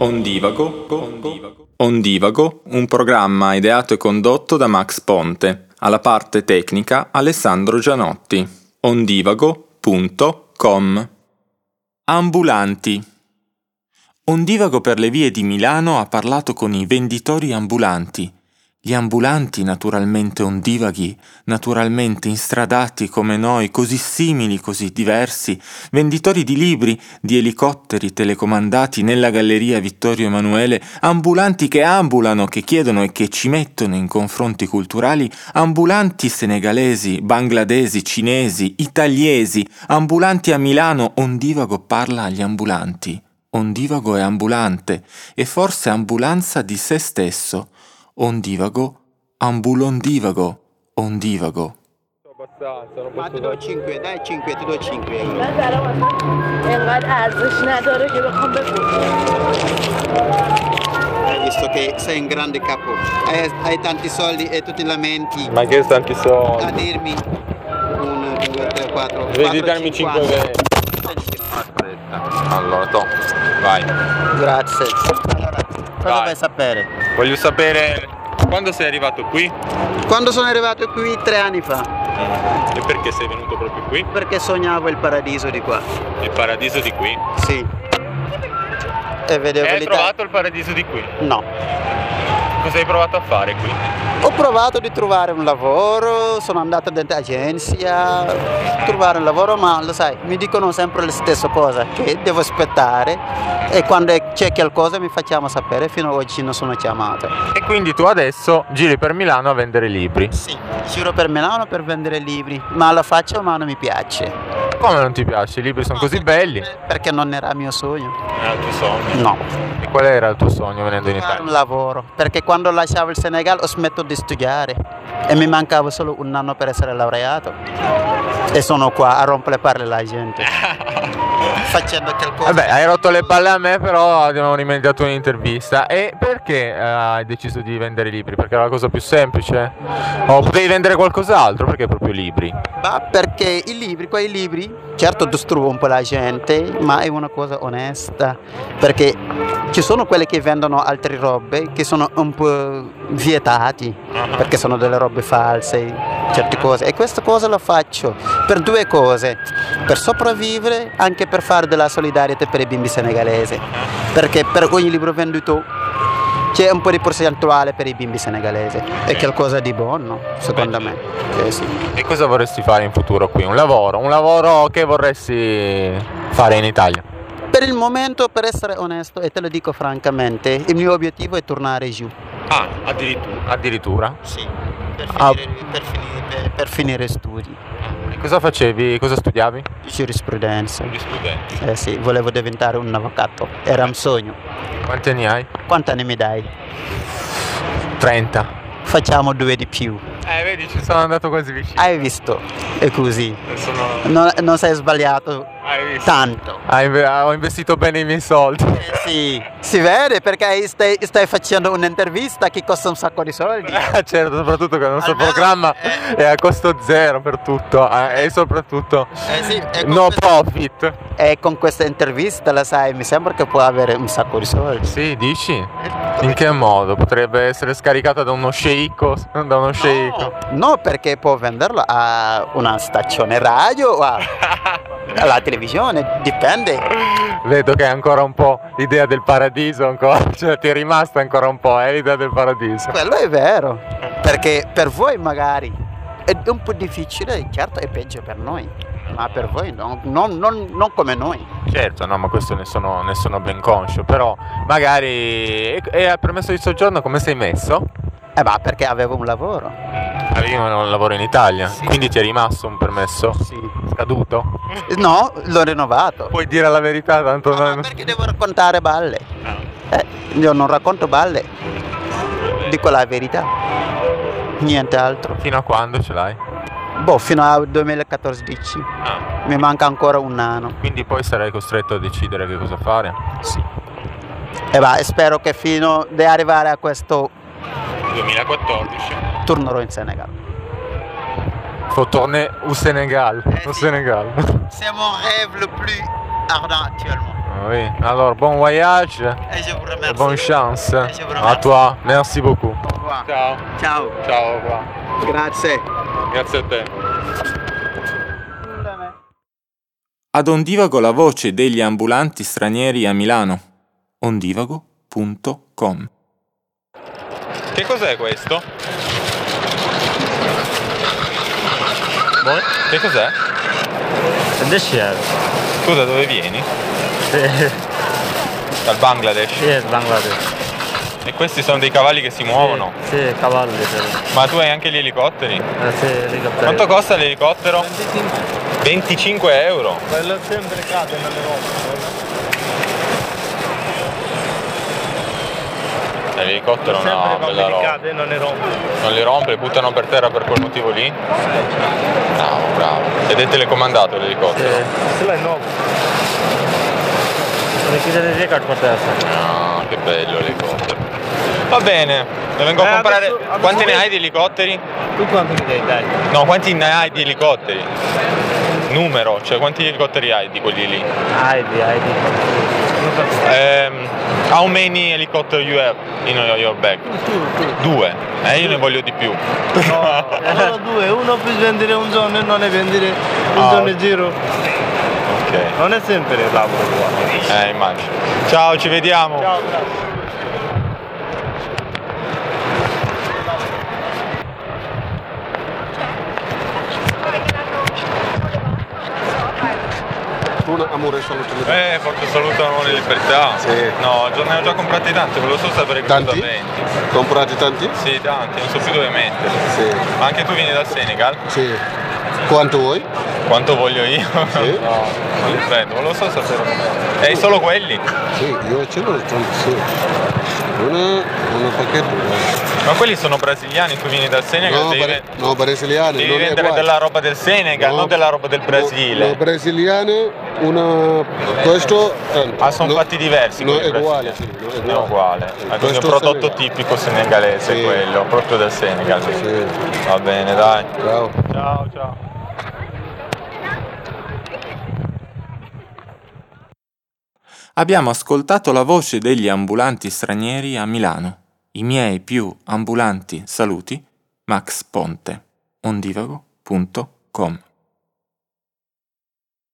Ondivago, un programma ideato e condotto da Max Ponte, alla parte tecnica Alessandro Gianotti. Ondivago.com. Ambulanti. Ondivago per le vie di Milano ha parlato con i venditori ambulanti. Gli ambulanti naturalmente ondivaghi, naturalmente instradati come noi, così simili, così diversi, venditori di libri, di elicotteri telecomandati nella galleria Vittorio Emanuele, ambulanti che ambulano, che chiedono e che ci mettono in confronti culturali, ambulanti senegalesi, bangladesi, cinesi, italiesi, ambulanti a Milano. Ondivago parla agli ambulanti. Ondivago è ambulante e forse ambulanza di se stesso. Ondivago, ambulondivago, ondivago. Ma ti do 5, dai 5, ti do 5 euro. Hai visto che sei un grande capo, hai tanti soldi e tu ti lamenti. Ma che tanti soldi? A dirmi 1, 2, 3, 4. Devi darmi 5 euro. Aspetta. Allora, vai. Grazie. Allora, cosa vuoi sapere? Voglio sapere quando sei arrivato qui? Quando sono arrivato qui 3 anni fa. E perché sei venuto proprio qui? Perché sognavo il paradiso di qua. Il paradiso di qui? Sì. E vedevo hai trovato il paradiso di qui? No. Cosa hai provato a fare qui? Ho provato di trovare un lavoro, sono andato dentro agenzia, trovare un lavoro, ma lo sai, mi dicono sempre la stessa cosa, che devo aspettare e quando c'è qualcosa mi facciamo sapere, fino ad oggi non sono chiamato. E quindi tu adesso giri per Milano a vendere libri? Sì, giro per Milano per vendere libri, ma lo faccio ma non mi piace. Come non ti piace? I libri sono così belli? Perché non era il mio sogno. Era il tuo sogno? No. E qual era il tuo sogno venendo in Fare Italia? un lavoro, perché quando lasciavo il Senegal ho smesso di studiare e mi mancava solo un anno per essere laureato e sono qua a rompere le palle alla gente facendo qualcosa. Vabbè, hai rotto le palle a me, però abbiamo rimediato un'intervista. E perché hai deciso di vendere libri? Perché era la cosa più semplice? O potevi vendere qualcos'altro? Perché proprio libri? Ma perché quei libri, certo distruggono un po' la gente, ma è una cosa onesta, perché ci sono quelli che vendono altre robe che sono un po' vietati, perché sono delle robe false, certe cose, e questa cosa la faccio per 2 cose: per sopravvivere, anche per fare della solidarietà per i bimbi senegalesi, perché per ogni libro venduto c'è un po' di percentuale per i bimbi senegalesi, è qualcosa di buono secondo me. Sì. E cosa vorresti fare in futuro qui? Un lavoro che vorresti fare in Italia? Per il momento, per essere onesto e te lo dico francamente, il mio obiettivo è tornare giù. Ah, addirittura? Sì, per finire studi. E cosa facevi? Cosa studiavi? Giurisprudenza. Giurisprudenza. Sì, volevo diventare un avvocato, era un sogno. Quanti anni hai? Quanti anni mi dai? 30. Facciamo 2 di più. Vedi, ci sono andato quasi vicino. Hai visto? È così. Sono... Non sei sbagliato tanto. Ho investito bene i miei soldi. Sì, si vede perché stai facendo un'intervista che costa un sacco di soldi. Certo, soprattutto che il nostro programma è a costo zero per tutto e soprattutto sì, no profit. E con questa intervista, la sai, mi sembra che può avere un sacco di soldi. Sì, dici? In che modo? Potrebbe essere scaricata da uno sceicco? No, perché può venderlo a una stazione radio o alla televisione, dipende. Vedo che hai ancora un po' l'idea del paradiso, ancora, cioè ti è rimasta ancora un po', l'idea del paradiso. Quello è vero, perché per voi magari è un po' difficile, certo è peggio per noi, ma per voi non come noi. Certo, no, ma questo ne sono ben conscio, però magari... E al permesso di soggiorno come sei messo? Ma perché avevo un lavoro. Avevi un lavoro in Italia, sì. Quindi ti è rimasto un permesso? Sì. Scaduto? No, l'ho rinnovato. Puoi dire la verità, tanto no, perché devo raccontare balle. Io non racconto balle, dico la verità, niente altro. Fino a quando ce l'hai? Fino al 2014. Mi manca ancora un anno. Quindi poi sarai costretto a decidere che cosa fare? Sì. E spero che fino ad arrivare a questo 2014 tornerò in Senegal. Faut tourner au Sénégal. Au sì. Sénégal. C'est mon rêve le plus Arnaud actuellement. Oui. Alors, bon voyage Et je vous et remercie. bonne chance Je vous à remercie. toi. Merci beaucoup. Au revoir. Ciao. Ciao. Ciao, au revoir. Grazie. Grazie a te. Ad Ondivago la voce degli ambulanti stranieri a Milano. ondivago.com. Che cos'è questo? Che cos'è? Desher. Scusa, dove vieni? Sì, Dal Bangladesh. sì, Bangladesh. E questi sono dei cavalli che si muovono. Sì, cavalli. Sì, Ma tu hai anche gli elicotteri? sì, elicotteri. Quanto costa l'elicottero? 25 euro. Quello sempre cade nelle L'elicottero no, bella roba. non ne rompe. Non li rompe, li buttano per terra per quel motivo lì? Bravo, bravo. Ed è telecomandato l'elicottero? Se l'hai nuovo. Ne chiedere record per terra. Ah, che bello l'elicottero. Va bene, ne vengo a comprare. adesso Quanti ne voi- hai di elicotteri? Tu quanto mi dai? Dai. No, quanti ne hai di elicotteri? Numero, cioè quanti elicotteri hai di quelli lì? Heidi. How many helicopter you have in your bag? 2. Io ne voglio di più. Solo due, uno per vendere un giorno e non è vendere un giorno in giro. Ok, Non è sempre il lavoro qua. immagino. Ciao, ci vediamo. Ciao, grazie. Amore, saluto. Forte saluto amore e libertà. Sì. No, ne ho già comprati tanti, volevo solo sapere che cosa Tanti? vendi. Comprati tanti? Sì, tanti, non so più dove metterli. Sì. Ma anche tu vieni dal Senegal? Sì. Quanto vuoi? Quanto voglio io? Sì. No, non li prendo, volevo solo sapere. E hai solo quelli? Sì, io ce l'ho tanti, sì. Una pacchetto. Ma quelli sono brasiliani, tu vieni dal Senegal, No, no, brasiliani. devi non è vendere uguale. della roba del Senegal, No. non della roba del Brasile. No, brasiliane, questo tanto. Ah, sono fatti diversi. No, quelli è uguale, brasiliani. sì, no, È uguale. Quindi è un Questo prodotto Senegal. tipico senegalese Sì. quello, proprio del Senegal. Sì. Va bene, dai. Ciao. Ciao, ciao. Abbiamo ascoltato la voce degli ambulanti stranieri a Milano. I miei più ambulanti saluti, Max Ponte. ondivago.com